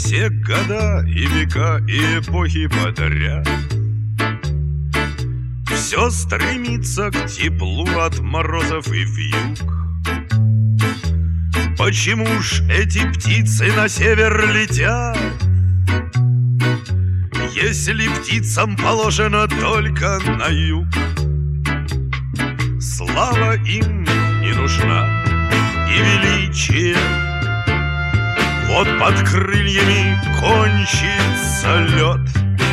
все года и века и эпохи подряд. Все стремится к теплу от морозов и вьюг. Почему ж эти птицы на север летят, если птицам положено только на юг? Слава им не нужна и величие, вот под крыльями кончится лед,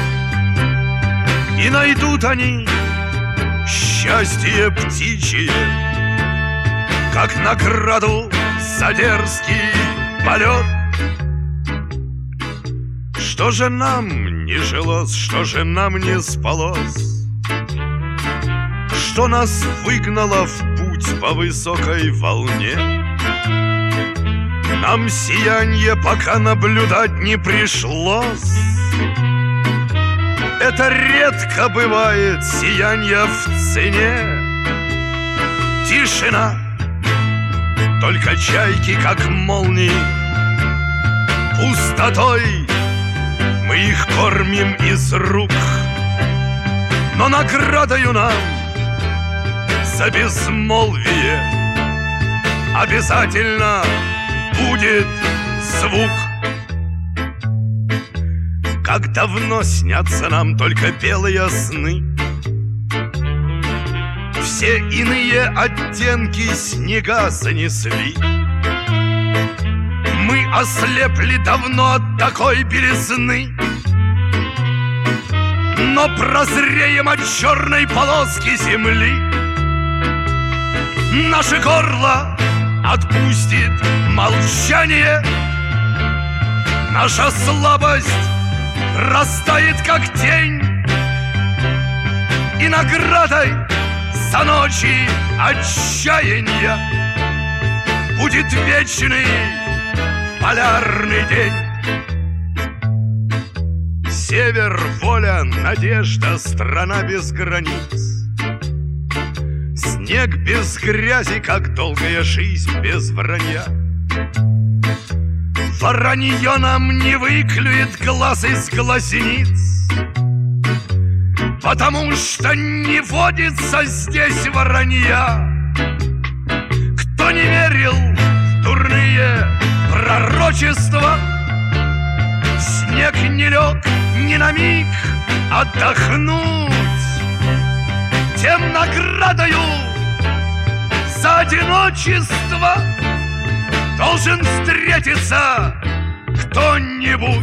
и найдут они счастье птичье, как награду за дерзкий полет. Что же нам не жилось, что же нам не спалось, что нас выгнало в путь по высокой волне? Нам сиянье пока наблюдать не пришлось. Это редко бывает сиянье в цене. Тишина, только чайки, как молнии. Пустотой мы их кормим из рук, но наградою нам за безмолвие обязательно будет звук. Как давно снятся нам только белые сны, все иные оттенки снега занесли. Мы ослепли давно от такой белизны, но прозреем от черной полоски земли. Наше горло отпустит молчание, наша слабость растает, как тень, и наградой за ночи отчаяния будет вечный полярный день. Север, воля, надежда, страна без границ. Снег без грязи, как долгая жизнь без вранья. Воронье нам не выклюет глаз из глазниц, потому что не водится здесь воронья. Кто не верил в дурные пророчества, снег не лег ни на миг отдохнуть, тем наградою за одиночество должен встретиться кто-нибудь.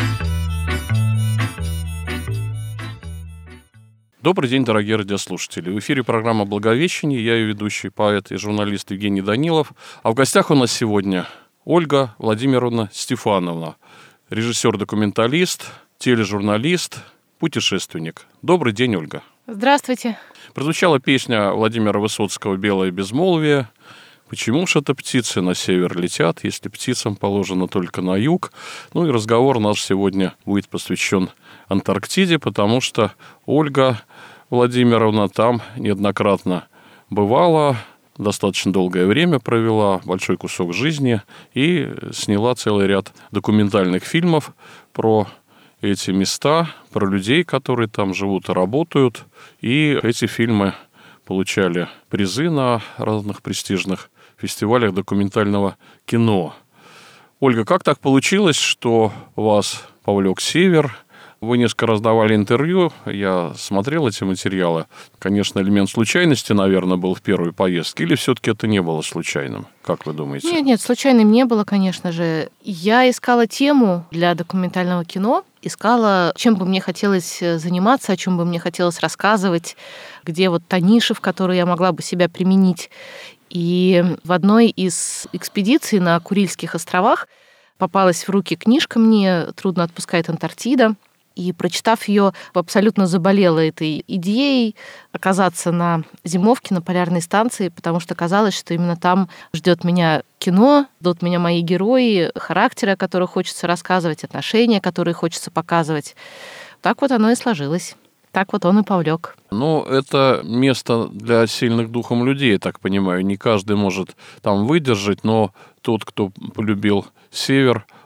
Добрый день, дорогие радиослушатели. В эфире программа «Благовещение». Я ее ведущий, поэт и журналист Евгений Данилов. А в гостях у нас сегодня Ольга Владимировна Стефановна, режиссер-документалист, тележурналист, путешественник. Добрый день, Ольга. Здравствуйте. Прозвучала песня Владимира Высоцкого «Белое безмолвие». Почему ж это птицы на север летят, если птицам положено только на юг? Ну и разговор наш сегодня будет посвящен Антарктиде, потому что Ольга Владимировна там неоднократно бывала, достаточно долгое время провела, большой кусок жизни, и сняла целый ряд документальных фильмов про эти места, про людей, которые там живут и работают. И эти фильмы получали призы на разных престижных фестивалях документального кино. Ольга, как так получилось, что вас повлек север? Вы несколько раз давали интервью, я смотрел эти материалы. Конечно, элемент случайности, наверное, был в первой поездке, или все-таки это не было случайным? Как вы думаете? Нет, случайным не было, конечно же. Я искала тему для документального кино, искала, чем бы мне хотелось заниматься, о чем бы мне хотелось рассказывать, где вот та ниша, в которой я могла бы себя применить. И в одной из экспедиций на Курильских островах попалась в руки книжка мне «Трудно отпускает Антарктида». И, прочитав ее, абсолютно заболела этой идеей оказаться на зимовке, на полярной станции, потому что казалось, что именно там ждет меня кино, ждут меня мои герои, характеры, о которых хочется рассказывать, отношения, которые хочется показывать. Так вот оно и сложилось. Так вот он и повлек. Ну, это место для сильных духом людей, я так понимаю. Не каждый может там выдержать, но тот, кто полюбил север,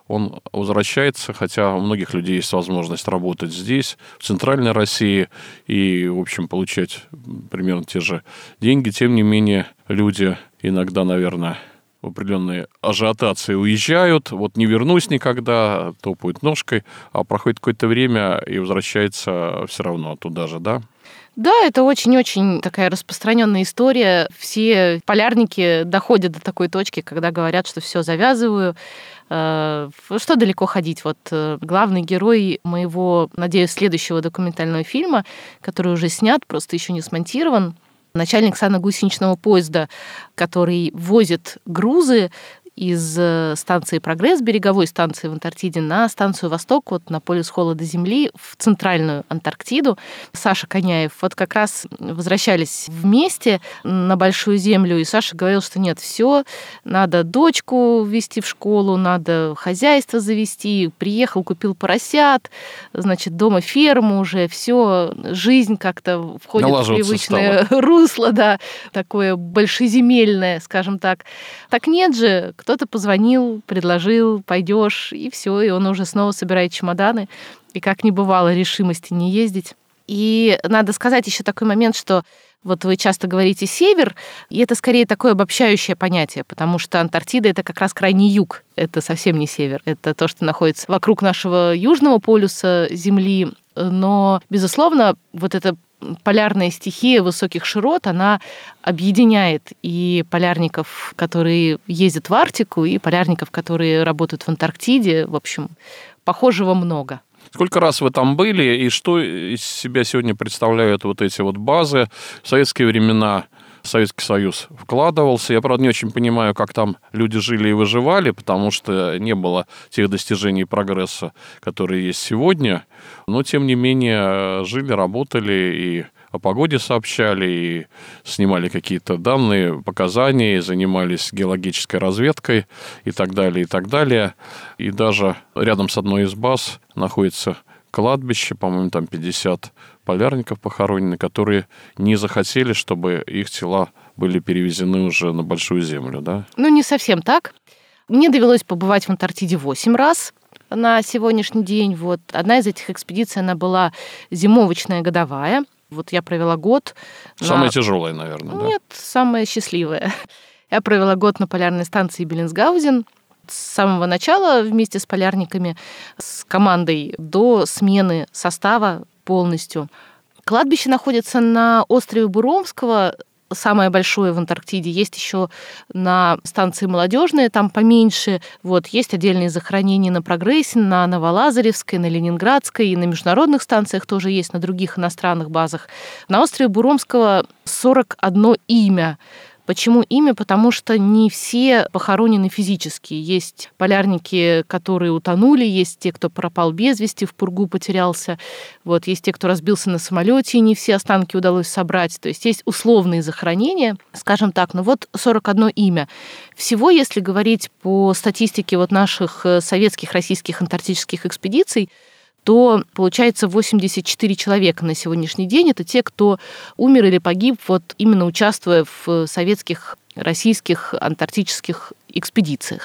он возвращается, хотя у многих людей есть возможность работать здесь, в центральной России, и, в общем, получать примерно те же деньги. Тем не менее, люди иногда, наверное, в определенные ажиотации уезжают, вот не вернусь никогда, топают ножкой, а проходит какое-то время и возвращается все равно туда же, да? Да, это очень-очень такая распространенная история. Все полярники доходят до такой точки, когда говорят, что все, завязываю. Что далеко ходить? Вот главный герой моего, надеюсь, следующего документального фильма, который уже снят, просто еще не смонтирован, начальник санно-гусеничного поезда, который возит грузы из станции «Прогресс», береговой станции в Антарктиде, на станцию «Восток», вот на полюс холода Земли, в центральную Антарктиду. Саша Коняев вот как раз возвращались вместе на Большую Землю, и Саша говорил, что нет, все, надо дочку везти в школу, надо хозяйство завести. Приехал, купил поросят, значит, дома ферму уже, все, жизнь как-то входит в привычное русло, да, такое большеземельное, скажем так. Так нет же, кто-то позвонил, предложил, пойдешь, и все, и он уже снова собирает чемоданы, и как не бывало решимости не ездить. И надо сказать еще такой момент, что вот вы часто говорите «север», и это скорее такое обобщающее понятие, потому что Антарктида — это как раз крайний юг, это совсем не север, это то, что находится вокруг нашего южного полюса Земли, но, безусловно, вот это полярная стихия высоких широт, она объединяет и полярников, которые ездят в Арктику, и полярников, которые работают в Антарктиде. В общем, похожего много. Сколько раз вы там были, и что из себя сегодня представляют вот эти вот базы? В советские времена Советский Союз вкладывался. Я, правда, не очень понимаю, как там люди жили и выживали, потому что не было тех достижений и прогресса, которые есть сегодня. Но, тем не менее, жили, работали и о погоде сообщали, и снимали какие-то данные, показания, и занимались геологической разведкой и так далее, и так далее. И даже рядом с одной из баз находится кладбище, по-моему, там 50 полярников похоронены, которые не захотели, чтобы их тела были перевезены уже на Большую Землю, да? Ну, не совсем так. Мне довелось побывать в Антарктиде 8 раз на сегодняшний день. Вот. Одна из этих экспедиций, она была зимовочная, годовая. Вот я провела год. Самая тяжелая, наверное, да? Нет, самая счастливая. Я провела год на полярной станции Беллинсгаузен. С самого начала вместе с полярниками, с командой до смены состава полностью. Кладбище находится на острове Буромского, самое большое в Антарктиде. Есть еще на станции Молодежная, там поменьше. Вот, есть отдельные захоронения на Прогрессе, на Новолазаревской, на Ленинградской, и на международных станциях тоже есть, на других иностранных базах. На острове Буромского 41 имя. Почему имя? Потому что не все похоронены физически. Есть полярники, которые утонули, есть те, кто пропал без вести, в пургу потерялся. Вот, есть те, кто разбился на самолете, и не все останки удалось собрать. То есть есть условные захоронения, скажем так. Но вот 41 имя. Всего, если говорить по статистике вот наших советских, российских антарктических экспедиций, то получается 84 человека на сегодняшний день. Это те, кто умер или погиб, вот именно участвуя в советских, российских антарктических экспедициях.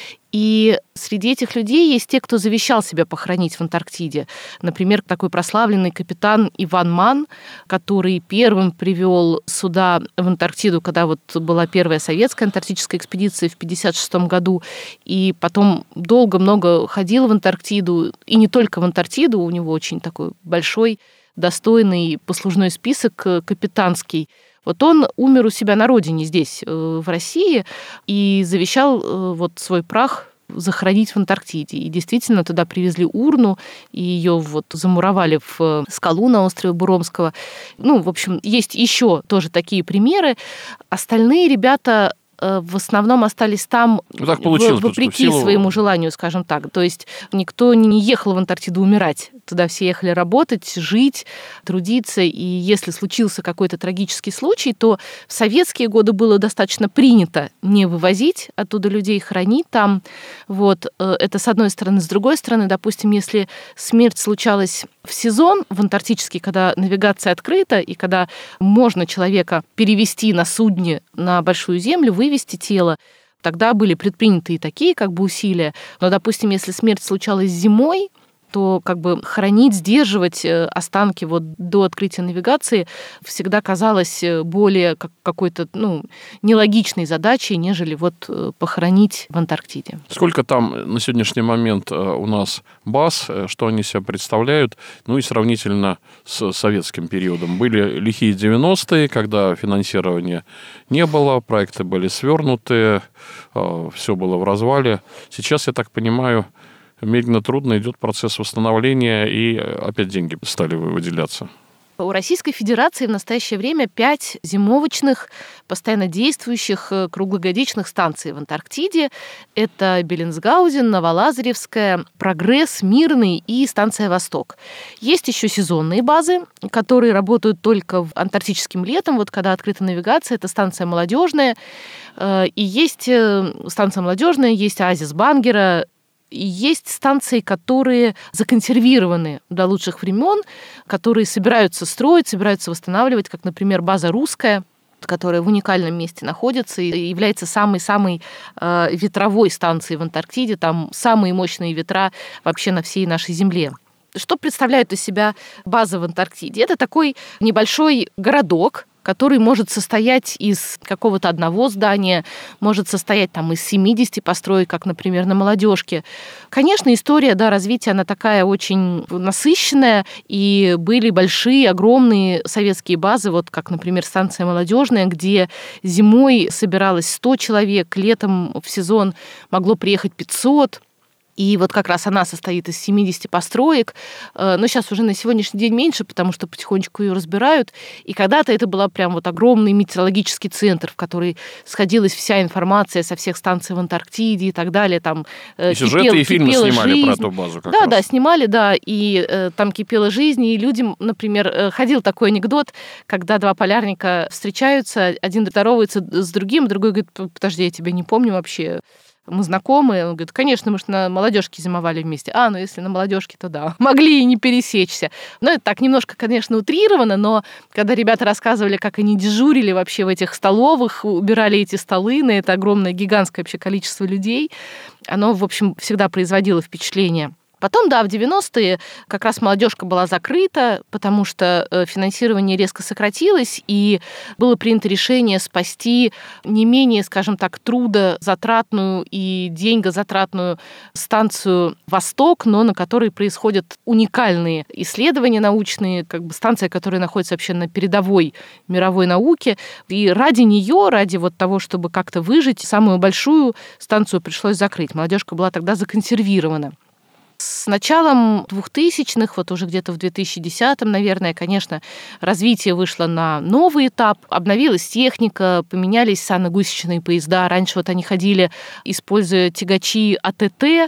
И среди этих людей есть те, кто завещал себя похоронить в Антарктиде. Например, такой прославленный капитан Иван Ман, который первым привел суда в Антарктиду, когда вот была первая советская антарктическая экспедиция в 1956 году, и потом долго-много ходил в Антарктиду, и не только в Антарктиду, у него очень такой большой, достойный послужной список капитанский. Вот он умер у себя на родине здесь, в России, и завещал вот свой прах захоронить в Антарктиде. И действительно туда привезли урну, и ее вот замуровали в скалу на острове Буромского. Ну, в общем, есть еще тоже такие примеры. Остальные ребята в основном остались там так получилось, вопреки своему желанию, скажем так. То есть никто не ехал в Антарктиду умирать. Туда все ехали работать, жить, трудиться. И если случился какой-то трагический случай, то в советские годы было достаточно принято не вывозить оттуда людей, хоронить там. Вот. Это с одной стороны. С другой стороны, допустим, если смерть случалась в сезон, в антарктический, когда навигация открыта, и когда можно человека перевести на судне на Большую Землю, вывести тело, Тогда были предприняты и такие усилия. Но, допустим, если смерть случалась зимой, то хранить, сдерживать останки до открытия навигации всегда казалось более какой-то нелогичной задачей, нежели похоронить в Антарктиде. Сколько там на сегодняшний момент у нас баз, что они себя представляют, и сравнительно с советским периодом? Были лихие 90-е, когда финансирования не было, проекты были свернуты, все было в развале. Сейчас, я так понимаю, медленно, трудно идет процесс восстановления, и опять деньги стали выделяться. У Российской Федерации в настоящее время 5 зимовочных, постоянно действующих круглогодичных станций в Антарктиде. Это Беллинсгаузен, Новолазаревская, Прогресс, Мирный и станция «Восток». Есть еще сезонные базы, которые работают только антарктическим летом. Когда открыта навигация, это станция «Молодежная». И есть станция «Молодежная», есть оазис Бангера. И есть станции, которые законсервированы до лучших времен, которые собираются строить, собираются восстанавливать, как, например, база «Русская», которая в уникальном месте находится и является самой-самой ветровой станцией в Антарктиде. Там самые мощные ветра вообще на всей нашей Земле. Что представляет из себя база в Антарктиде? Это такой небольшой городок, который может состоять из какого-то одного здания, может состоять из 70 построек, как, например, на Молодежке. Конечно, история развития, она такая очень насыщенная, и были большие, огромные советские базы, как, например, станция «Молодежная», где зимой собиралось 100 человек, летом в сезон могло приехать 500. И как раз она состоит из 70 построек, но сейчас уже на сегодняшний день меньше, потому что потихонечку ее разбирают. И когда-то это был прям огромный метеорологический центр, в который сходилась вся информация со всех станций в Антарктиде и так далее. Там и сюжеты, и фильмы снимали жизнь. Про эту базу как раз. Да, снимали, и там кипела жизнь, и людям, например, ходил такой анекдот, когда два полярника встречаются, один здоровается с другим, другой говорит: подожди, я тебя не помню вообще. Мы знакомы. Он говорит: конечно, мы же на Молодежке зимовали вместе. Если на Молодежке, то да. Могли и не пересечься. Это так немножко, конечно, утрировано, но когда ребята рассказывали, как они дежурили вообще в этих столовых, убирали эти столы на это огромное, гигантское вообще количество людей, оно, в общем, всегда производило впечатление. Потом, в 90-е как раз «Молодежка» была закрыта, потому что финансирование резко сократилось, и было принято решение спасти не менее, скажем так, трудозатратную и деньгозатратную станцию «Восток», но на которой происходят уникальные исследования научные, станция, которая находится вообще на передовой мировой науке. И ради нее, ради того, чтобы как-то выжить, самую большую станцию пришлось закрыть. «Молодежка» была тогда законсервирована. С началом 2000-х, уже где-то в 2010-м, наверное, конечно, развитие вышло на новый этап. Обновилась техника, поменялись санно-гусеничные поезда. Раньше они ходили, используя тягачи АТТ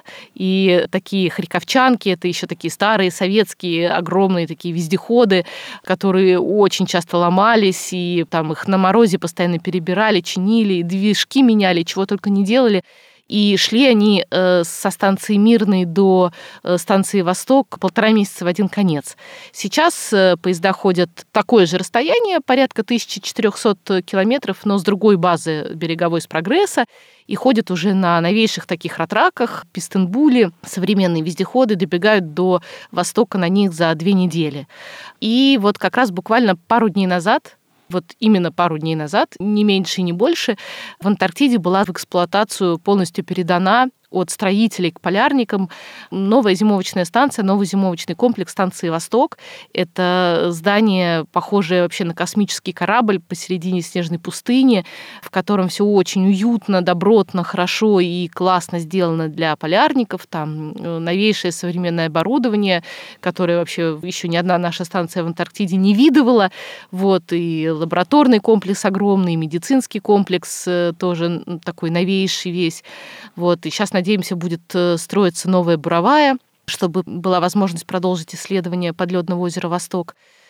и такие харьковчанки. Это еще такие старые советские огромные такие вездеходы, которые очень часто ломались, и там их на морозе постоянно перебирали, чинили, движки меняли, чего только не делали. И шли они со станции Мирной до станции «Восток» 1,5 месяца в один конец. Сейчас поезда ходят такое же расстояние, порядка 1400 километров, но с другой базы береговой, с «Прогресса», и ходят уже на новейших таких ратраках, пистенбуле. Современные вездеходы добегают до Востока на них за 2 недели. И как раз буквально пару дней назад, именно пару дней назад, не меньше и не больше, в Антарктиде была в эксплуатацию полностью передана от строителей к полярникам новая зимовочная станция, новый зимовочный комплекс станции «Восток». Это здание, похожее вообще на космический корабль посередине снежной пустыни, в котором все очень уютно, добротно, хорошо и классно сделано для полярников. Там новейшее современное оборудование, которое вообще еще ни одна наша станция в Антарктиде не видывала. И лабораторный комплекс огромный, и медицинский комплекс тоже такой новейший весь. И сейчас, надеемся, будет строиться новая буровая, чтобы была возможность продолжить исследование подледного озера «Восток».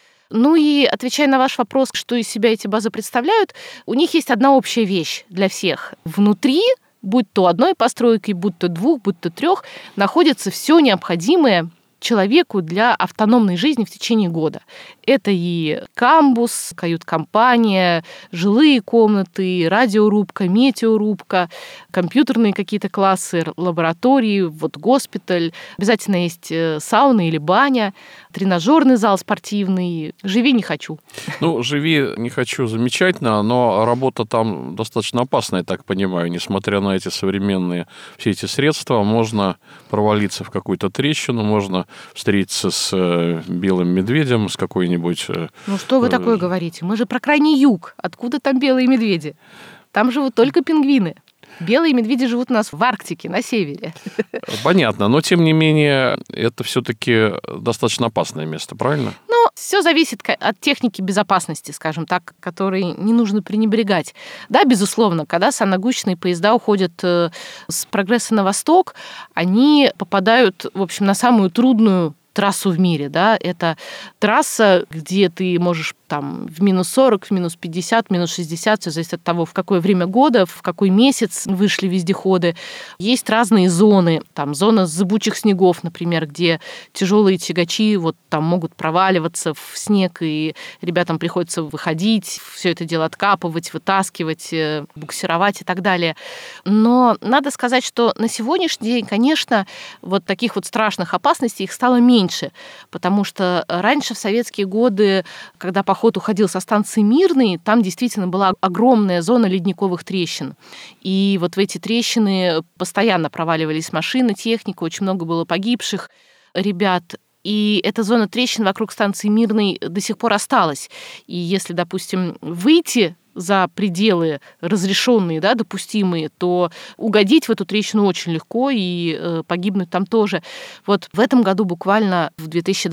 И отвечая на ваш вопрос, что из себя эти базы представляют, у них есть одна общая вещь для всех. Внутри, будь то одной постройкой, будь то 2, будь то 3, находится все необходимое человеку для автономной жизни в течение года. Это и камбус, кают-компания, жилые комнаты, радиорубка, метеорубка, компьютерные какие-то классы, лаборатории, вот госпиталь. Обязательно есть сауна или баня, тренажерный зал спортивный. Живи не хочу. Ну, живи не хочу замечательно, но работа там достаточно опасная, я так понимаю. Несмотря на эти современные все эти средства, можно провалиться в какую-то трещину, можно встретиться с белым медведем, с какой-нибудь... Ну, что вы такое говорите? Мы же про крайний юг. Откуда там белые медведи? Там живут только пингвины. Белые медведи живут у нас в Арктике, на севере. Понятно, но тем не менее это все-таки достаточно опасное место, правильно? Ну, все зависит от техники безопасности, скажем так, которой не нужно пренебрегать. Да, безусловно, когда санногучные поезда уходят с прогресса на восток, они попадают, в общем, на самую трудную трассу в мире, да, это трасса, где ты можешь там в минус 40, в минус 50, в минус 60, все зависит от того, в какое время года, в какой месяц вышли вездеходы. Есть разные зоны, там зона зыбучих снегов, например, где тяжелые тягачи вот там могут проваливаться в снег, и ребятам приходится выходить, все это дело откапывать, вытаскивать, буксировать и так далее. Но надо сказать, что на сегодняшний день, конечно, вот таких вот страшных опасностей их стало меньше, потому что раньше в советские годы, когда поход уходил со станции Мирной, там действительно была огромная зона ледниковых трещин. И вот в эти трещины постоянно проваливались машины, техника, очень много было погибших ребят. И эта зона трещин вокруг станции Мирной до сих пор осталась. И если, допустим, выйти за пределы разрешенные, да, допустимые, то угодить в эту трещину очень легко и погибнуть там тоже. Вот в этом году буквально в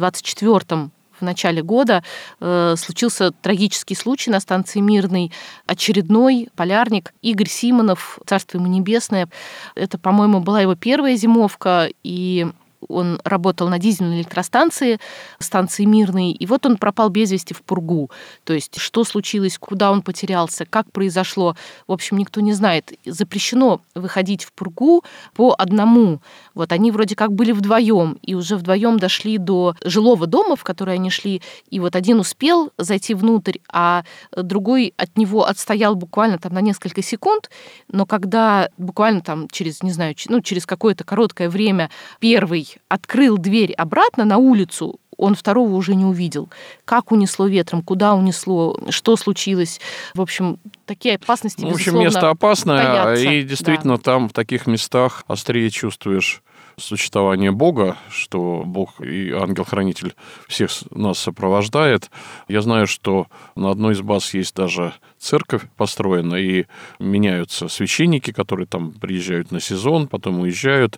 2024 в начале года случился трагический случай на станции Мирной. Очередной полярник Игорь Симонов, царство ему небесное. Это, по-моему, была его первая зимовка, и он работал на дизельной электростанции, станции Мирной, и вот он пропал без вести в пургу. То есть что случилось, куда он потерялся, как произошло, в общем, никто не знает. Запрещено выходить в пургу по одному. Вот они вроде как были вдвоем, и уже вдвоем дошли до жилого дома, в который они шли, и вот один успел зайти внутрь, а другой от него отстоял буквально там на несколько секунд, но когда буквально там через, не знаю, через какое-то короткое время первый открыл дверь обратно на улицу, он второго уже не увидел. Как унесло ветром, куда унесло, что случилось. В общем, такие опасности, безусловно, в общем, место опасное, таятся. и действительно там в таких местах острее чувствуешь существование Бога, что Бог и ангел-хранитель всех нас сопровождает. Я знаю, что на одной из баз есть даже церковь построена, и меняются священники, которые там приезжают на сезон, потом уезжают.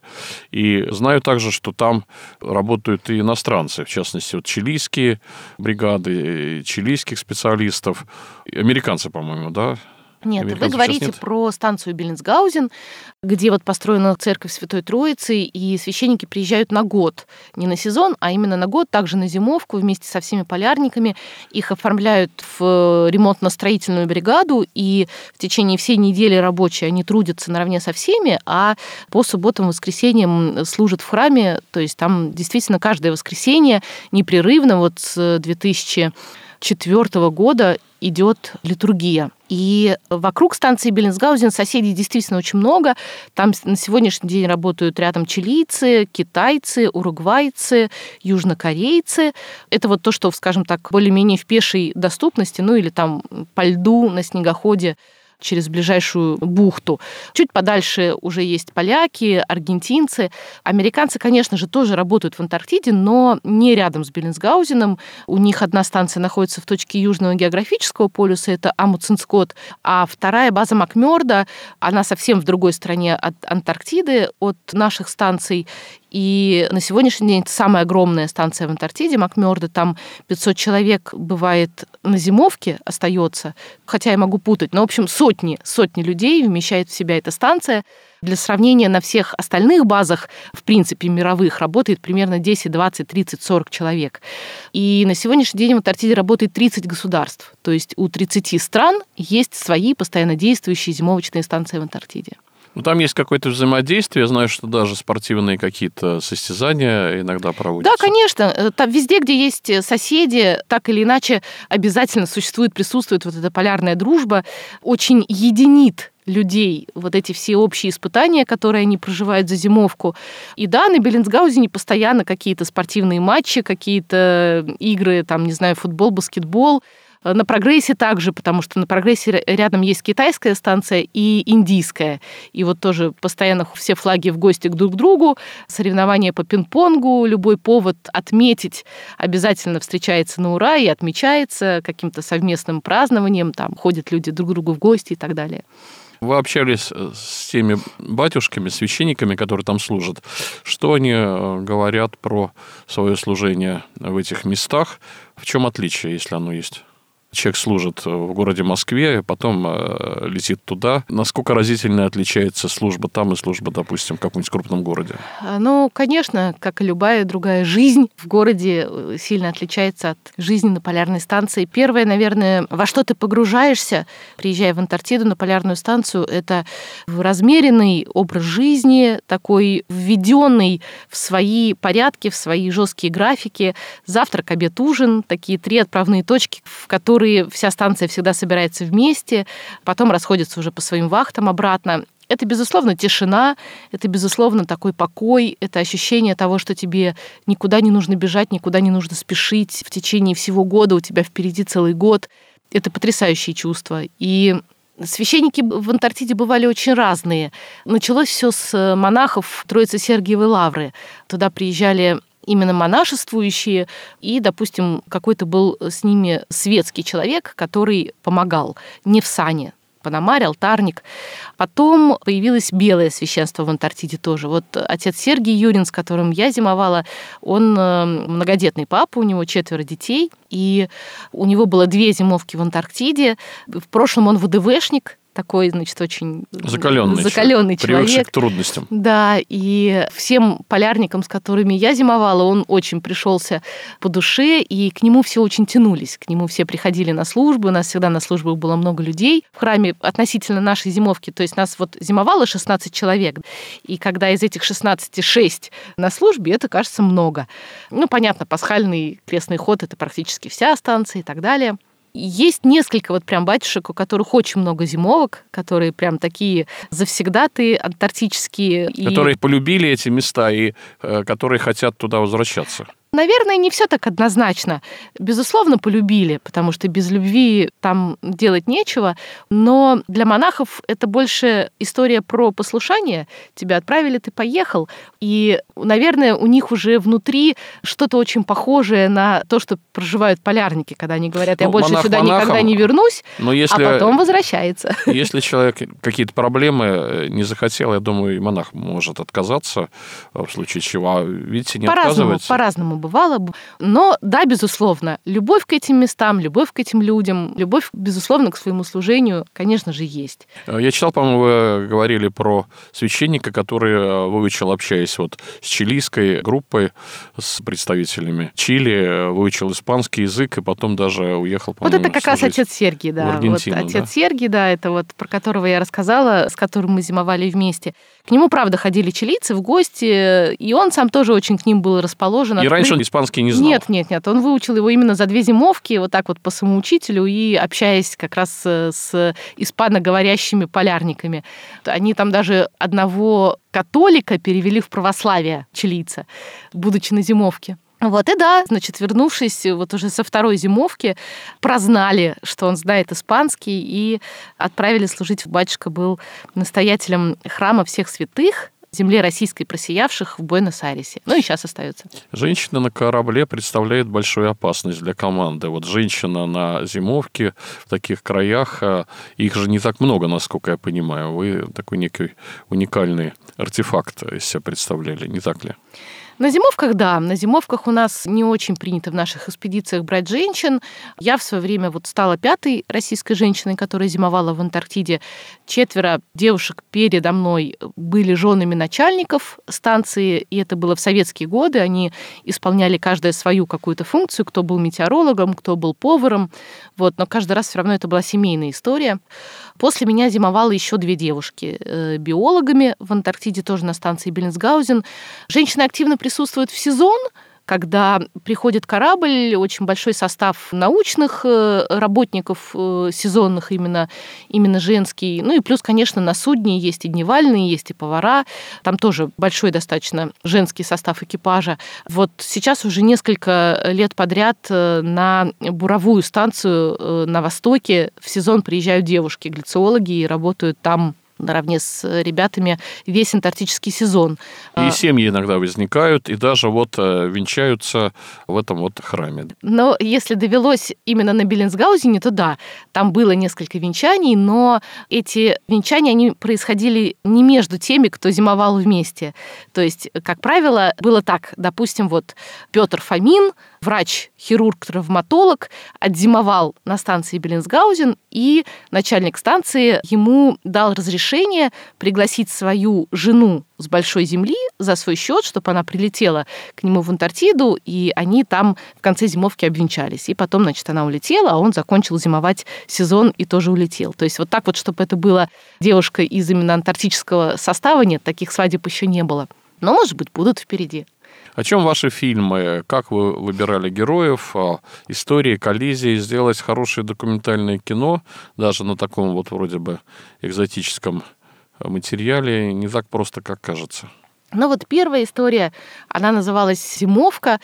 И знаю также, что там работают и иностранцы, в частности, вот чилийские бригады, чилийских специалистов, американцы, по-моему, да? Нет, вы говорите про станцию Беллинсгаузен, где вот построена церковь Святой Троицы, и священники приезжают на год. Не на сезон, а именно на год, также на зимовку вместе со всеми полярниками. Их оформляют в ремонтно-строительную бригаду, и в течение всей недели рабочей они трудятся наравне со всеми, а по субботам и воскресеньям служат в храме. То есть там действительно каждое воскресенье непрерывно вот с 2004 года идет литургия. И вокруг станции Беллинсгаузен соседей действительно очень много. Там на сегодняшний день работают рядом чилийцы, китайцы, уругвайцы, южнокорейцы. Это вот то, что, скажем так, более-менее в пешей доступности, ну или там по льду на снегоходе через ближайшую бухту. Чуть подальше уже есть поляки, аргентинцы. Американцы, конечно же, тоже работают в Антарктиде, но не рядом с Беллинсгаузеном. У них одна станция находится в точке Южного географического полюса, это Амундсен-Скотт, а вторая база Макмёрдо, она совсем в другой стороне от Антарктиды, от наших станций. И на сегодняшний день это самая огромная станция в Антарктиде, Макмёрдо, там 500 человек бывает на зимовке остается, хотя я могу путать, но, в общем, сотни людей вмещает в себя эта станция. Для сравнения, на всех остальных базах, в принципе, мировых, работает примерно 10, 20, 30, 40 человек. И на сегодняшний день в Антарктиде работает 30 государств. То есть у 30 стран есть свои постоянно действующие зимовочные станции в Антарктиде. Ну, там есть какое-то взаимодействие. Я знаю, что даже спортивные какие-то состязания иногда проводятся. Да, конечно. Там везде, где есть соседи, так или иначе обязательно присутствует вот эта полярная дружба. Очень единит людей вот эти все общие испытания, которые они проживают за зимовку. И да, на Беллинсгаузене постоянно какие-то спортивные матчи, какие-то игры, там, не знаю, футбол, баскетбол. На Прогрессе также, потому что на Прогрессе рядом есть китайская станция и индийская. И вот тоже постоянно все флаги в гости друг к другу, соревнования по пинг-понгу, любой повод отметить обязательно встречается на ура и отмечается каким-то совместным празднованием, там ходят люди друг к другу в гости и так далее. Вы общались с теми батюшками, священниками, которые там служат. Что они говорят про свое служение в этих местах? В чем отличие, если оно есть? Человек служит в городе Москве, потом летит туда. Насколько разительно отличается служба там и служба, допустим, в каком-нибудь крупном городе? Ну, конечно, как и любая другая жизнь в городе сильно отличается от жизни на полярной станции. Первое, наверное, во что ты погружаешься, приезжая в Антарктиду на полярную станцию, это размеренный образ жизни, такой введенный в свои порядки, в свои жесткие графики. Завтрак, обед, ужин, такие 3 отправные точки, в которые вся станция всегда собирается вместе, потом расходятся уже по своим вахтам обратно. Это, безусловно, тишина, это, безусловно, такой покой, это ощущение того, что тебе никуда не нужно бежать, никуда не нужно спешить. В течение всего года у тебя впереди целый год. Это потрясающие чувства. И священники в Антарктиде бывали очень разные. Началось все с монахов Троице-Сергиевой лавры. Туда приезжали именно монашествующие, и, допустим, какой-то был с ними светский человек, который помогал, не в сане, Пономарь, алтарник. Потом появилось белое священство в Антарктиде тоже. Вот отец Сергий Юрин, с которым я зимовала, он многодетный папа, у него 4 детей, и у него было 2 зимовки в Антарктиде. В прошлом он ВДВшник, такой, значит, очень закаленный человек. Привыкший к трудностям. Да, и всем полярникам, с которыми я зимовала, он очень пришелся по душе, и к нему все очень тянулись. К нему все приходили на службу, у нас всегда на службах было много людей. В храме относительно нашей зимовки, то есть нас вот зимовало 16 человек, и когда из этих 16 6 на службе, это кажется много. Ну, понятно, пасхальный крестный ход — это практически вся станция и так далее. Есть несколько вот прям батюшек, у которых очень много зимовок, которые прям такие завсегдаты антарктические. Которые полюбили эти места и которые хотят туда возвращаться. Наверное, не все так однозначно. Безусловно, полюбили, потому что без любви там делать нечего. Но для монахов это больше история про послушание. Тебя отправили, ты поехал. И, наверное, у них уже внутри что-то очень похожее на то, что проживают полярники, когда они говорят: я больше сюда никогда не вернусь, а потом возвращается. Если человек какие-то проблемы не захотел, я думаю, и монах может отказаться в случае чего. Видите, не отказывается. По-разному бывало. Но да, безусловно, любовь к этим местам, любовь к этим людям, любовь, безусловно, к своему служению, конечно же, есть. Я читал, по-моему, вы говорили про священника, который выучил, общаясь вот с чилийской группой, с представителями Чили, выучил испанский язык и потом даже уехал, по-моему, вот это как раз отец Сергий, да. В Аргентину, вот отец Сергий, да, это вот про которого я рассказала, с которым мы зимовали вместе. К нему, правда, ходили чилийцы в гости, и он сам тоже очень к ним был расположен. И раньше он испанский не знал? Нет. Он выучил его именно за 2 зимовки, вот так вот по самоучителю, и общаясь как раз с испаноговорящими полярниками. Они там даже одного католика перевели в православие, чилийца, будучи на зимовке. Вот, и да, значит, вернувшись вот уже со 2-й зимовки, прознали, что он знает испанский, и отправили служить. Батюшка был настоятелем храма всех святых, земле российской просиявших в Буэнос-Айресе. Ну и сейчас остается. Женщина на корабле представляет большую опасность для команды. Вот женщина на зимовке в таких краях, их же не так много, насколько я понимаю. Вы такой некий уникальный артефакт из себя представляли, не так ли? На зимовках, да. На зимовках у нас не очень принято в наших экспедициях брать женщин. Я в свое время стала 5-й российской женщиной, которая зимовала в Антарктиде. 4 девушек передо мной были женами начальников станции, и это было в советские годы. Они исполняли каждая свою какую-то функцию. Кто был метеорологом, кто был поваром. Но каждый раз все равно это была семейная история. После меня зимовало еще 2 девушки биологами в Антарктиде, тоже на станции Беллинсгаузен. Женщины активно присутствуют в сезон, когда приходит корабль, очень большой состав научных работников сезонных, именно женский. И плюс, конечно, на судне есть и дневальные, есть и повара. Там тоже большой достаточно женский состав экипажа. Сейчас уже несколько лет подряд на буровую станцию на Востоке в сезон приезжают девушки, глициологи, и работают там наравне с ребятами весь антарктический сезон. И семьи иногда возникают, и даже венчаются в этом храме. Но если довелось именно на Беллинсгаузене, то да, там было несколько венчаний, но эти венчания, они происходили не между теми, кто зимовал вместе. То есть, как правило, было так. Допустим, Петр Фомин, врач-хирург-травматолог, отзимовал на станции Беллинсгаузен, и начальник станции ему дал разрешение пригласить свою жену с большой земли за свой счет, чтобы она прилетела к нему в Антарктиду, и они там в конце зимовки обвенчались. И потом, она улетела, а он закончил зимовать сезон и тоже улетел. То есть так чтобы это была девушка из именно антарктического состава, нет, таких свадеб еще не было. Но, может быть, будут впереди. О чем ваши фильмы? Как вы выбирали героев? Истории, коллизии? Сделать хорошее документальное кино, даже на таком вроде бы экзотическом материале, не так просто, как кажется. Первая история, она называлась «Зимовка»,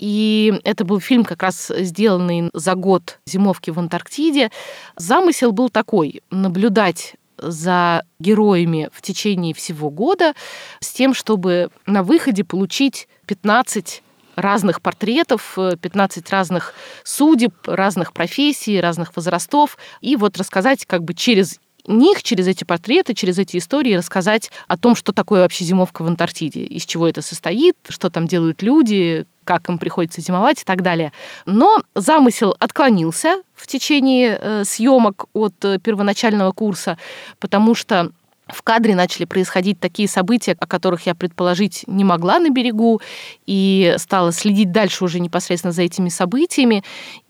и это был фильм, как раз сделанный за год зимовки в Антарктиде. Замысел был такой – наблюдать за героями в течение всего года с тем, чтобы на выходе получить 15 разных портретов, 15 разных судеб, разных профессий, разных возрастов, и рассказать через них, через эти портреты, через эти истории рассказать о том, что такое вообще зимовка в Антарктиде, из чего это состоит, что там делают люди, как им приходится зимовать и так далее. Но замысел отклонился в течение съемок от первоначального курса, потому что в кадре начали происходить такие события, о которых я предположить не могла на берегу, и стала следить дальше уже непосредственно за этими событиями.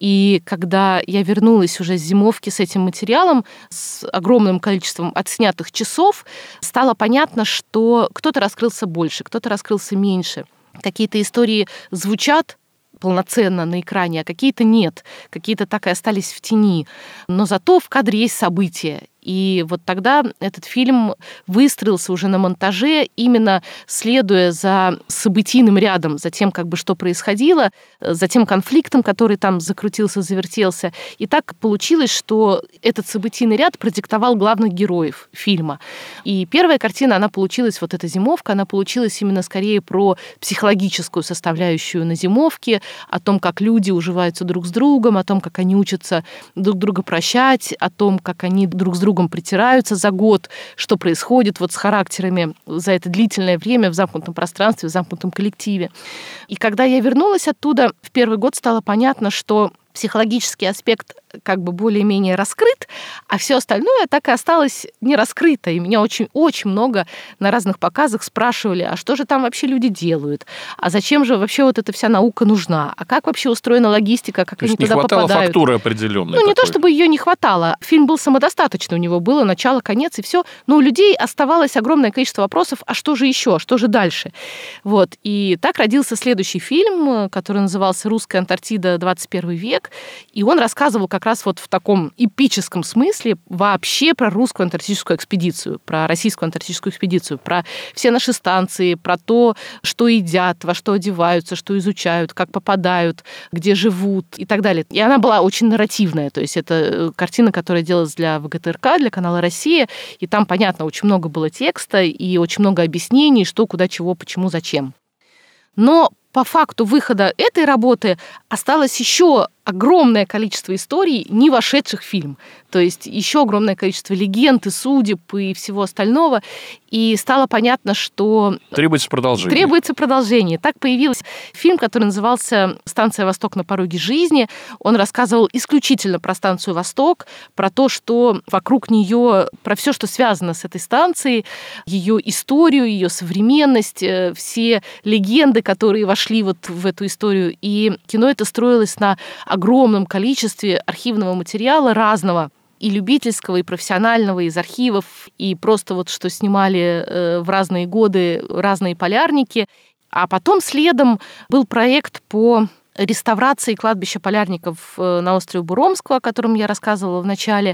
И когда я вернулась уже с зимовки с этим материалом, с огромным количеством отснятых часов, стало понятно, что кто-то раскрылся больше, кто-то раскрылся меньше. Какие-то истории звучат полноценно на экране, а какие-то нет. Какие-то так и остались в тени. Но зато в кадре есть события. И тогда этот фильм выстроился уже на монтаже, именно следуя за событийным рядом, за тем, что происходило, за тем конфликтом, который там закрутился, завертелся. И так получилось, что этот событийный ряд продиктовал главных героев фильма. И первая картина, она получилась, эта зимовка, она получилась именно скорее про психологическую составляющую на зимовке, о том, как люди уживаются друг с другом, о том, как они учатся друг друга прощать, о том, как они друг с другом притираются за год, что происходит с характерами за это длительное время в замкнутом пространстве, в замкнутом коллективе. И когда я вернулась оттуда, в первый год стало понятно, что психологический аспект более-менее раскрыт, а все остальное так и осталось не раскрыто. И меня очень-очень много на разных показах спрашивали, а что же там вообще люди делают? А зачем же вообще эта вся наука нужна? А как вообще устроена логистика? Как они туда попадают? Не хватало фактуры определенной. Не то чтобы ее не хватало. Фильм был самодостаточный, у него было начало, конец и все. Но у людей оставалось огромное количество вопросов, а что же еще? А что же дальше? И так родился следующий фильм, который назывался «Русская Антарктида. 21 век». И он рассказывал как раз в таком эпическом смысле вообще про русскую антарктическую экспедицию, про российскую антарктическую экспедицию, про все наши станции, про то, что едят, во что одеваются, что изучают, как попадают, где живут и так далее. И она была очень нарративная, то есть это картина, которая делалась для ВГТРК, для канала «Россия», и там, понятно, очень много было текста и очень много объяснений, что, куда, чего, почему, зачем. Но по факту выхода этой работы осталась еще огромное количество историй, не вошедших в фильм. То есть еще огромное количество легенд и судеб и всего остального. И стало понятно, что Требуется продолжение. Требуется продолжение. Так появился фильм, который назывался «Станция Восток на пороге жизни». Он рассказывал исключительно про станцию Восток, про то, что вокруг нее, про все, что связано с этой станцией, ее историю, ее современность, все легенды, которые вошли вот в эту историю. И кино это строилось на огромном количестве архивного материала разного, и любительского, и профессионального, из архивов, и просто вот что снимали в разные годы разные полярники. А потом следом был проект по реставрации кладбища полярников на острове Буромского, о котором я рассказывала в начале.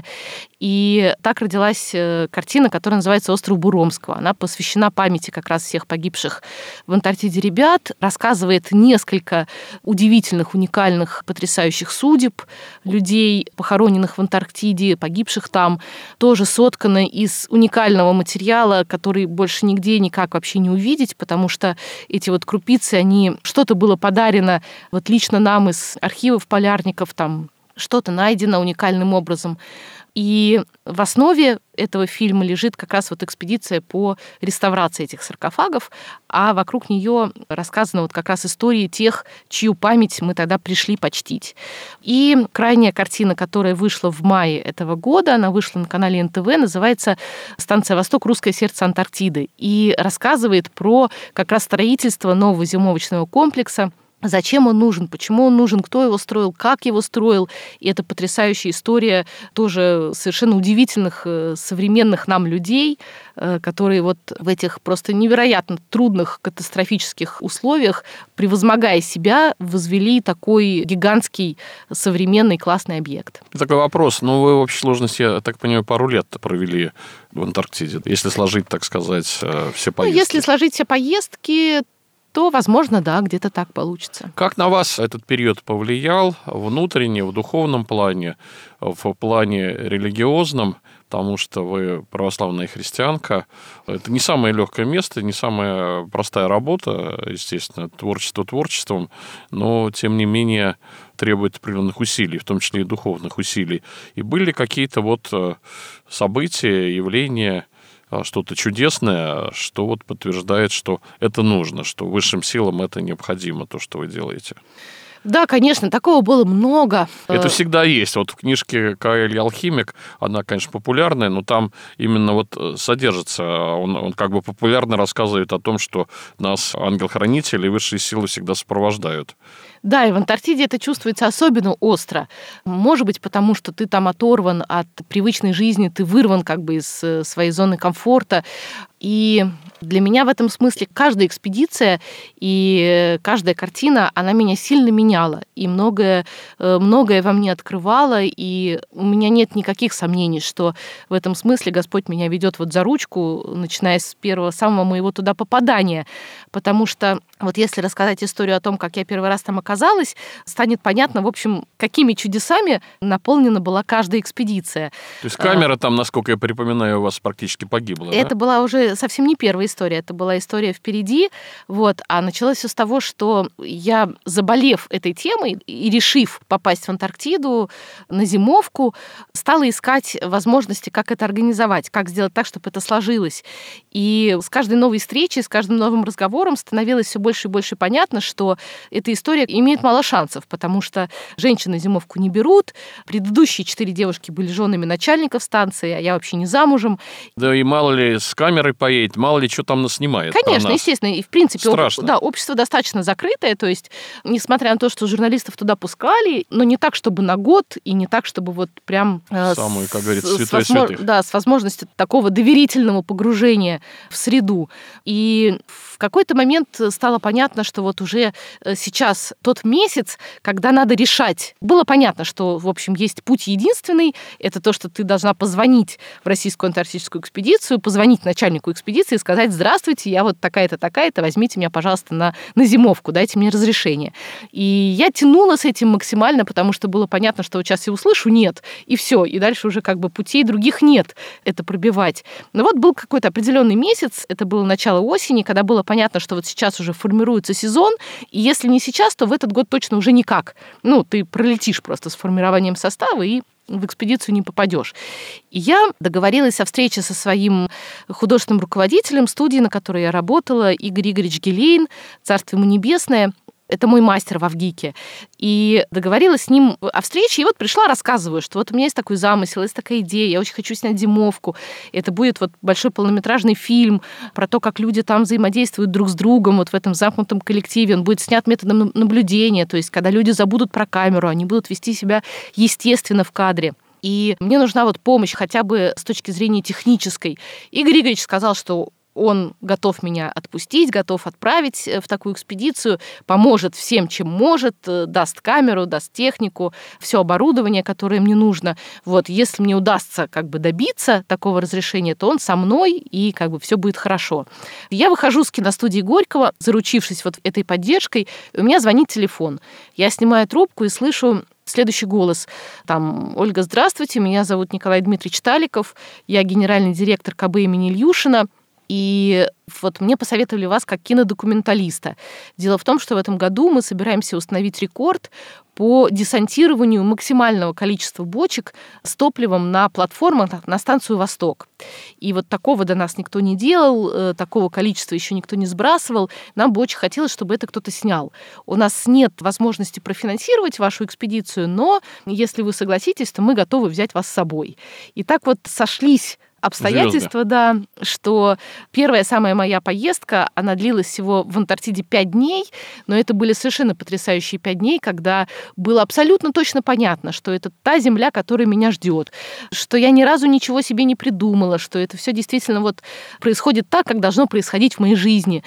И так родилась картина, которая называется «Остров Буромского». Она посвящена памяти как раз всех погибших в Антарктиде ребят, рассказывает несколько удивительных, уникальных, потрясающих судеб людей, похороненных в Антарктиде, погибших там, тоже соткана из уникального материала, который больше нигде никак вообще не увидеть, потому что эти вот крупицы, они... Что-то было подарено вот лично нам из архивов полярников, там что-то найдено уникальным образом. И в основе этого фильма лежит как раз вот экспедиция по реставрации этих саркофагов, а вокруг нее рассказана вот как раз история тех, чью память мы тогда пришли почтить. И крайняя картина, которая вышла в мае этого года, она вышла на канале НТВ, называется «Станция Восток. Русское сердце Антарктиды», и рассказывает про как раз строительство нового зимовочного комплекса. Зачем он нужен, почему он нужен, кто его строил, как его строил. И это потрясающая история тоже совершенно удивительных современных нам людей, которые вот в этих просто невероятно трудных катастрофических условиях, превозмогая себя, возвели такой гигантский современный классный объект. Такой вопрос. Ну, вы в общей сложности, я так понимаю, пару лет провели в Антарктиде. Если сложить, так сказать, все поездки. Ну, если сложить все поездки, то, возможно, да, где-то так получится. Как на вас этот период повлиял внутренне, в духовном плане, в плане религиозном? Потому что вы православная христианка. Это не самое легкое место, не самая простая работа, естественно, творчество творчеством, но, тем не менее, требует определенных усилий, в том числе и духовных усилий. И были какие-то вот события, явления, что-то чудесное, что вот подтверждает, что это нужно, что высшим силам это необходимо, то, что вы делаете. Да, конечно, такого было много. Это всегда есть. Вот в книжке «Каэль алхимик», она, конечно, популярная, но там именно вот содержится, он как бы популярно рассказывает о том, что нас ангел-хранитель и высшие силы всегда сопровождают. Да, и в Антарктиде это чувствуется особенно остро. Может быть, потому что ты там оторван от привычной жизни, ты вырван как бы из своей зоны комфорта. И для меня в этом смысле каждая экспедиция и каждая картина, она меня сильно меняла. И многое во мне открывало, и у меня нет никаких сомнений, что в этом смысле Господь меня ведет вот за ручку, начиная с первого самого моего туда попадания. Потому что вот если рассказать историю о том, как я первый раз там оказалась, станет понятно, в общем, какими чудесами наполнена была каждая экспедиция. То есть камера там, насколько я припоминаю, у вас практически погибла, да? Это была уже совсем не первая история, это была история впереди. Вот. А началось все с того, что я, заболев этой темой и решив попасть в Антарктиду на зимовку, стала искать возможности, как это организовать, как сделать так, чтобы это сложилось. И с каждой новой встречей, с каждым новым разговором становилось все больше и больше понятно, что эта история имеет мало шансов, потому что женщины зимовку не берут. Предыдущие 4 девушки были женами начальников станции, а я вообще не замужем. Да и мало ли с камерой поедет, мало ли что там наснимает. Конечно, естественно. И, в принципе, страшно. Общество достаточно закрытое. То есть, несмотря на то, что журналистов туда пускали, но не так, чтобы на год, и не так, чтобы вот прям... Самый, как говорится, святой святых. Да, с возможностью такого доверительного погружения в среду. И в какой-то момент стало понятно, что вот уже сейчас тот месяц, когда надо решать. Было понятно, что, в общем, есть путь единственный. Это то, что ты должна позвонить в Российскую антарктическую экспедицию, позвонить начальнику заявку экспедиции и сказать: здравствуйте, я вот такая-то, такая-то, возьмите меня, пожалуйста, на зимовку, дайте мне разрешение. И я тянула с этим максимально, потому что было понятно, что вот сейчас я услышу «нет», и все, и дальше уже как бы путей других нет это пробивать. Но вот был какой-то определенный месяц, это было начало осени, когда было понятно, что вот сейчас уже формируется сезон, и если не сейчас, то в этот год точно уже никак. Ты пролетишь просто с формированием состава и в экспедицию не попадешь. И я договорилась о встрече со своим художественным руководителем студии, на которой я работала, Игорь Игоревич Гелейн, царство ему небесное. Это мой мастер в Авгике. И договорилась с ним о встрече, и вот пришла, рассказываю, что вот у меня есть такой замысел, есть такая идея, я очень хочу снять зимовку. Это будет вот большой полнометражный фильм про то, как люди там взаимодействуют друг с другом вот в этом замкнутом коллективе. Он будет снят методом наблюдения, то есть когда люди забудут про камеру, они будут вести себя естественно в кадре. И мне нужна вот помощь хотя бы с точки зрения технической. Игорь Игоревич сказал, что он готов меня отпустить, готов отправить в такую экспедицию, поможет всем, чем может, даст камеру, даст технику, все оборудование, которое мне нужно. Вот, если мне удастся как бы добиться такого разрешения, то он со мной, и как бы все будет хорошо. Я выхожу с киностудии Горького, заручившись вот этой поддержкой, у меня звонит телефон. Я снимаю трубку и слышу следующий голос. Там: Ольга, здравствуйте, меня зовут Николай Дмитриевич Таликов, я генеральный директор КБ имени Ильюшина. И вот мне посоветовали вас как кинодокументалиста. Дело в том, что в этом году мы собираемся установить рекорд по десантированию максимального количества бочек с топливом на платформах на станцию «Восток». И вот такого до нас никто не делал, такого количества еще никто не сбрасывал. Нам бы очень хотелось, чтобы это кто-то снял. У нас нет возможности профинансировать вашу экспедицию, но если вы согласитесь, то мы готовы взять вас с собой. И так вот сошлись обстоятельства, да, что первая самая моя поездка, она длилась всего в Антарктиде 5 дней, но это были совершенно потрясающие 5 дней, когда было абсолютно точно понятно, что это та земля, которая меня ждет, что я ни разу ничего себе не придумала, что это все действительно вот происходит так, как должно происходить в моей жизни.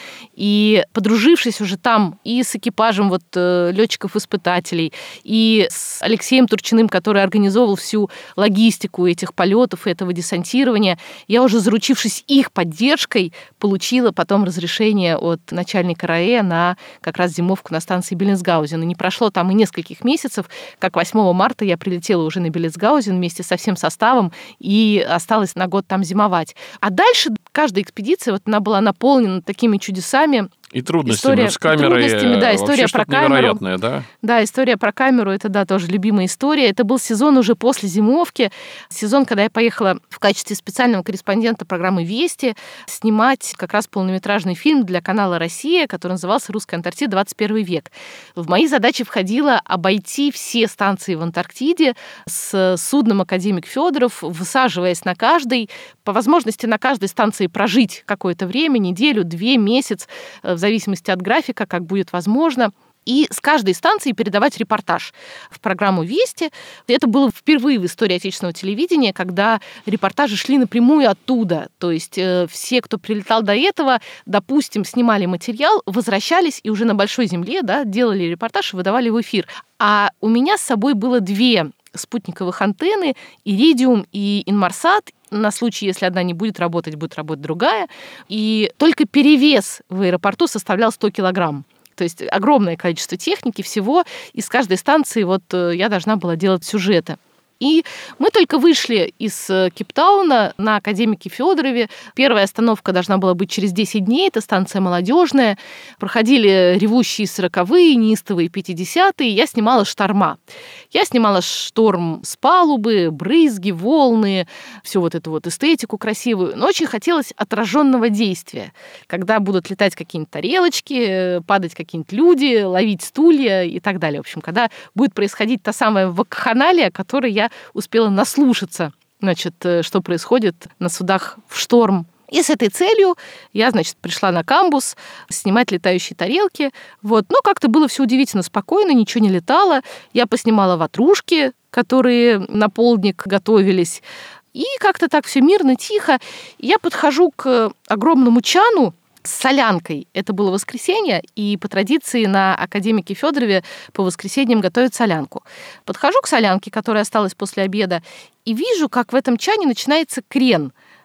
И подружившись уже там и с экипажем вот летчиков-испытателей, и с Алексеем Турчиным, который организовывал всю логистику этих полетов и этого десантирования, я уже, заручившись их поддержкой, получила потом разрешение от начальника РАЭ на как раз зимовку на станции Беллинсгаузен. И не прошло там и нескольких месяцев, как 8 марта я прилетела уже на Беллинсгаузен вместе со всем составом и осталась на год там зимовать. А дальше каждая экспедиция, вот она была наполнена такими чудесами. И трудностями с камерой. Да, история про камеру. Невероятная, да? Да, история про камеру, это, да, тоже любимая история. Это был сезон уже после зимовки, сезон, когда я поехала в качестве специального корреспондента программы «Вести» снимать как раз полнометражный фильм для канала «Россия», который назывался «Русская Антарктида. 21 век». В мои задачи входило обойти все станции в Антарктиде с судном «Академик Федоров», высаживаясь на каждой, по возможности на каждой станции прожить какое-то время, неделю, 2, месяц, в зависимости от графика, как будет возможно, и с каждой станции передавать репортаж в программу «Вести». Это было впервые в истории отечественного телевидения, когда репортажи шли напрямую оттуда. То есть все, кто прилетал до этого, допустим, снимали материал, возвращались и уже на Большой Земле, да, делали репортаж и выдавали в эфир. А у меня с собой было 2 спутниковых антенны, Иридиум и Инмарсат. На случай, если одна не будет работать другая. И только перевес в аэропорту составлял 100 килограмм. То есть огромное количество техники всего. И с каждой станции вот я должна была делать сюжеты. И мы только вышли из Кейптауна на Академике Федорове. Первая остановка должна была быть через 10 дней. Это станция «Молодежная». Проходили ревущие 40-е, неистовые 50-е. Я снимала шторма. Я снимала шторм с палубы, брызги, волны, всю вот эту вот эстетику красивую. Но очень хотелось отраженного действия. Когда будут летать какие-нибудь тарелочки, падать какие-нибудь люди, ловить стулья и так далее. В общем, когда будет происходить та самая вакханалия, о которой я успела наслушаться, значит, что происходит на судах в шторм. И с этой целью я, значит, пришла на камбус снимать летающие тарелки. Вот. Но как-то было все удивительно спокойно, ничего не летало. Я поснимала ватрушки, которые на полдник готовились. И как-то так все мирно, тихо. Я подхожу к огромному чану с солянкой. Это было воскресенье, и по традиции на Академике Федорове по воскресеньям готовят солянку. Подхожу к солянке, которая осталась после обеда, и вижу, как в этом чане начинается крен.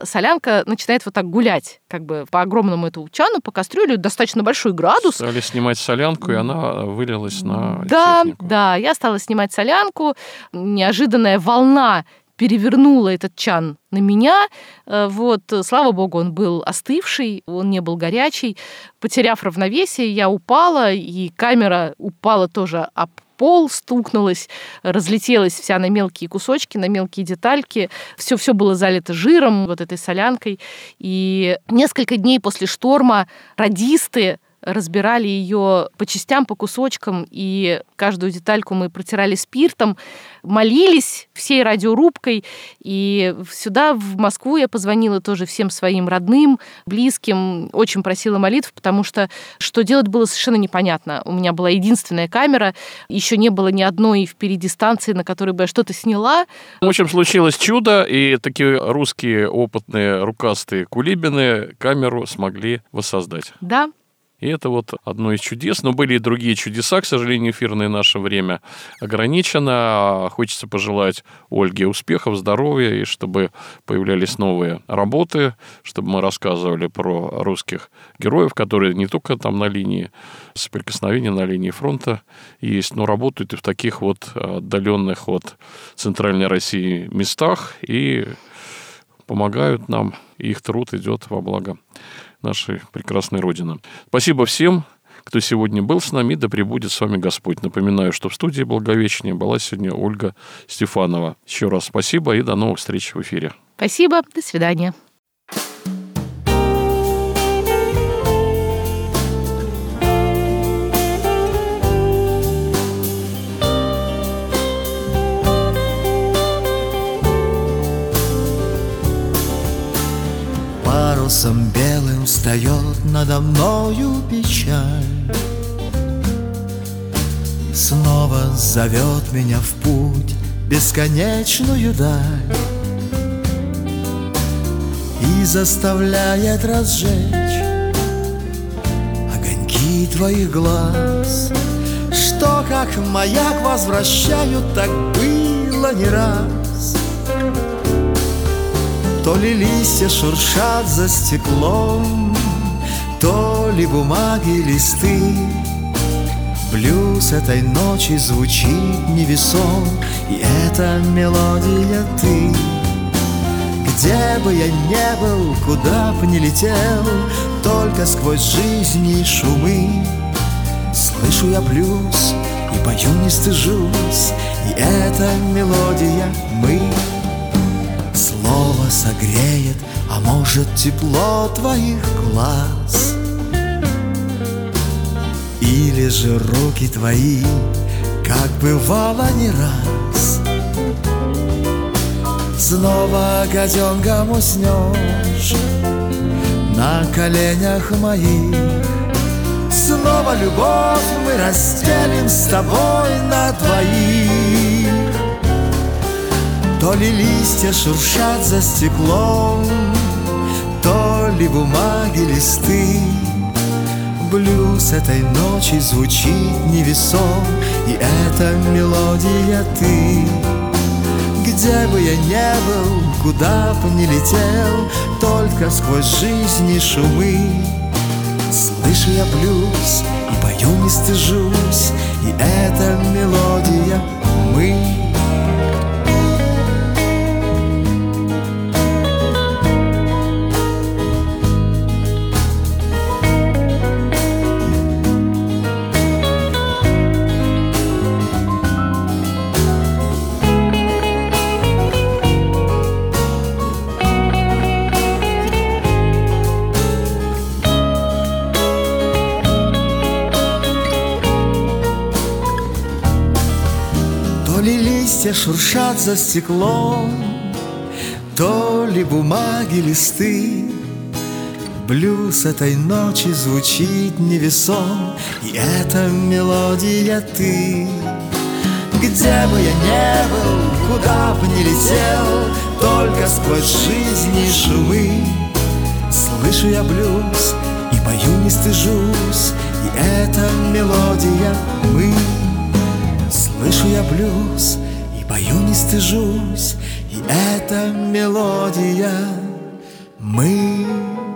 солянка начинает вот так гулять, как бы по огромному этому чану, по кастрюле, достаточно большой градус. Стали снимать солянку, и она вылилась на Да, технику. да, я стала снимать солянку, неожиданная волна перевернула этот чан на меня. Вот, слава богу, он был остывший, он не был горячий. Потеряв равновесие, я упала, и камера упала тоже об пол, стукнулась, разлетелась вся на мелкие кусочки, на мелкие детальки. Все было залито жиром, вот этой солянкой. И несколько дней после шторма радисты разбирали ее по частям, по кусочкам, и каждую детальку мы протирали спиртом, молились всей радиорубкой, и сюда, в Москву, я позвонила тоже всем своим родным, близким, очень просила молитв, потому что делать было совершенно непонятно. У меня была единственная камера, еще не было ни одной впереди станции, на которой бы я что-то сняла. В общем, случилось чудо, и такие русские опытные рукастые кулибины камеру смогли воссоздать. Да. И это вот одно из чудес. Но были и другие чудеса. К сожалению, эфирное наше время ограничено. Хочется пожелать Ольге успехов, здоровья, и чтобы появлялись новые работы, чтобы мы рассказывали про русских героев, которые не только там на линии соприкосновения, на линии фронта есть, но работают и в таких вот отдаленных от Центральной России местах и помогают нам. И их труд идет во благо нашей прекрасной Родины. Спасибо всем, кто сегодня был с нами. Да пребудет с вами Господь. Напоминаю, что в студии Благовещения была сегодня Ольга Стефанова. Еще раз спасибо и до новых встреч в эфире. Спасибо. До свидания. Парусом белым встает надо мною печаль, снова зовет меня в путь бесконечную даль и заставляет разжечь огоньки твоих глаз, что как маяк возвращают, так было не раз. То ли листья шуршат за стеклом, то ли бумаги листы. Блюз этой ночи звучит невесом, и эта мелодия ты. Где бы я ни был, куда б ни летел, только сквозь жизни и шумы слышу я блюз и пою не стыжусь, и эта мелодия мы. Слово согреет, а может тепло твоих глаз, или же руки твои, как бывало не раз. Снова котенком уснешь на коленях моих, снова любовь мы разделим с тобой на двоих. То ли листья шуршат за стеклом, то ли бумаги листы. Блюз этой ночи звучит невесом, и эта мелодия ты. Где бы я ни был, куда бы ни летел, только сквозь жизни шумы слышу я блюз и пою не стыжусь, и эта мелодия мы. Шуршат за стеклом, то ли бумаги листы. Блюз этой ночи звучит невесом, и эта мелодия ты. Где бы я ни был, куда бы ни летел, только сквозь жизни шумы слышу я блюз и пою не стыжусь, и эта мелодия мы. Слышу я блюз и пою не стыжусь, и эта мелодия Мы